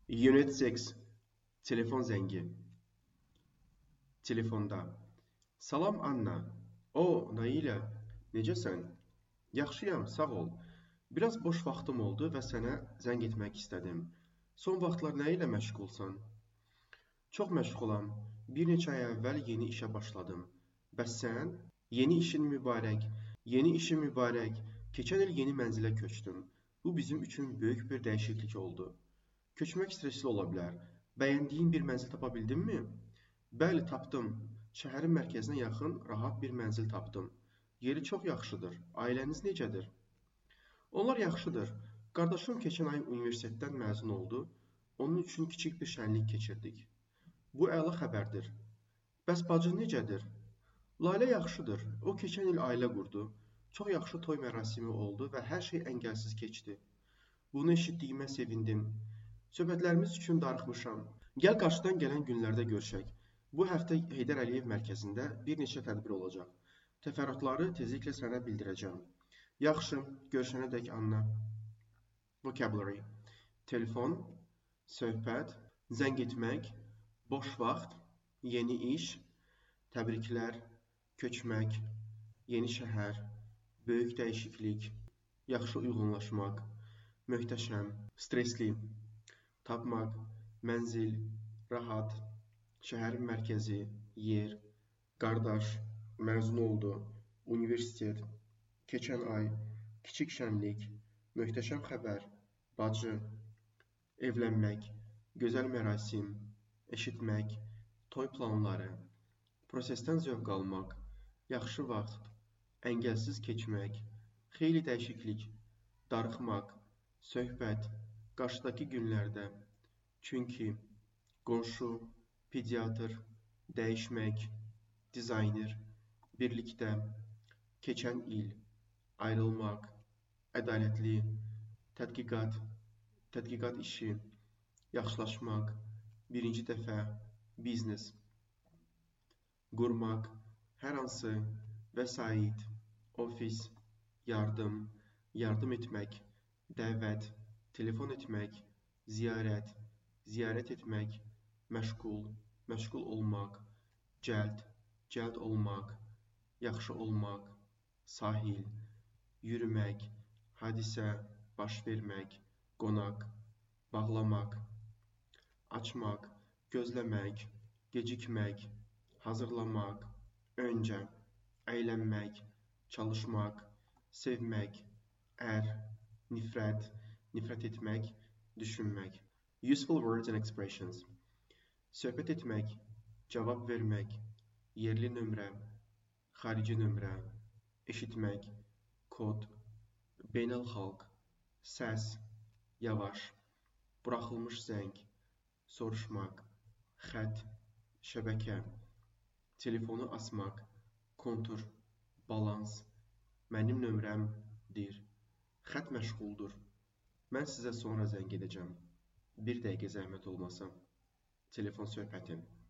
Unit 6. Telefon zəngi. Telefonda. Salam Anna. O, Naila. Necəsən? Yaxşıyam, sağ ol. Biraz boş vaxtım oldu və sənə zəng etmək istədim. Son vaxtlar nə ilə məşğulsan? Çox məşğulam. Bir neçə ay əvvəl yeni işə başladım. Bəs sən? Yeni işin mübarək. Yeni işin mübarək. Keçən il yeni mənzilə köçdüm. Bu bizim üçün böyük bir dəyişiklik oldu. Köçmək stresli ola bilər. Bəyəndiyin bir mənzil tapa bildinmi? Bəli, tapdım. Şəhərin mərkəzinə yaxın rahat bir mənzil tapdım. Yeri çox yaxşıdır. Ailəniz necədir? Onlar yaxşıdır. Qardaşım keçən ay universitetdən məzun oldu. Onun üçün kiçik bir şənlik keçirdik. Bu əla xəbərdir. Bəs bacın necədir? Lalə yaxşıdır. O keçən il ailə qurdu. Çox yaxşı toy mərasimi oldu və hər şey əngəlsiz keçdi. Bunu eşitdiyimə sevindim. Söhbətlərimiz üçün darıxmışam. Gəl qarşıdan gələn günlərdə görüşək. Bu həftə Heydər Əliyev mərkəzində bir neçə tədbir olacaq. Təfərrüatları tezliklə sənə bildirəcəm. Yaxşı, görüşənədək Anna. Vocabulary. Telefon, söhbət, zəng etmək, boş vaxt, yeni iş, təbriklər, köçmək, yeni şəhər, böyük dəyişiklik, yaxşı uyğunlaşmaq, möhtəşəm, stresli, tapmaq, mənzil, rahat, şəhərin mərkəzi, yer, qardaş, məzun oldu, universitet, keçən ay, kiçik şənlik, möhtəşəm xəbər, bacı, evlənmək, gözəl mərasim, eşitmək, toy planları, prosesdən zövq almaq, yaxşı vaxt, əngəlsiz keçmək, xeyli dəyişiklik, darıxmaq, söhbət, qarşıdakı günlərdə, çünki, qonşu, pediatr, dəyişmək, dizayner, birlikdə, keçən il, ayrılmaq, ədalətli, tədqiqat işi, yaxşılaşmaq, birinci dəfə, biznes, qurmaq, hər hansı, vəsait, ofis, yardım etmək, dəvət, telefon etmək, ziyarət etmək, məşğul olmaq, cəld olmaq, yaxşı olmaq, sahil, yürümək, hadisə, baş vermək, qonaq, bağlamaq, açmaq, gözləmək, gecikmək, hazırlamaq, öncə, əylənmək, çalışmaq, sevmək, nifrət etmək, düşünmək. Useful words and expressions. Söhbət etmək, cavab vermək, yerli nömrə, xarici nömrə, eşitmək, kod, beynəlxalq, səs, yavaş, buraxılmış zəng, soruşmaq, xətt, şəbəkə, telefonu asmaq, kontur, balans, mənim nömrəmdir, xətt məşğuldur, mən sizə sonra zəng edəcəm, bir dəqiqə zəhmət olmasa, telefon söhbəti.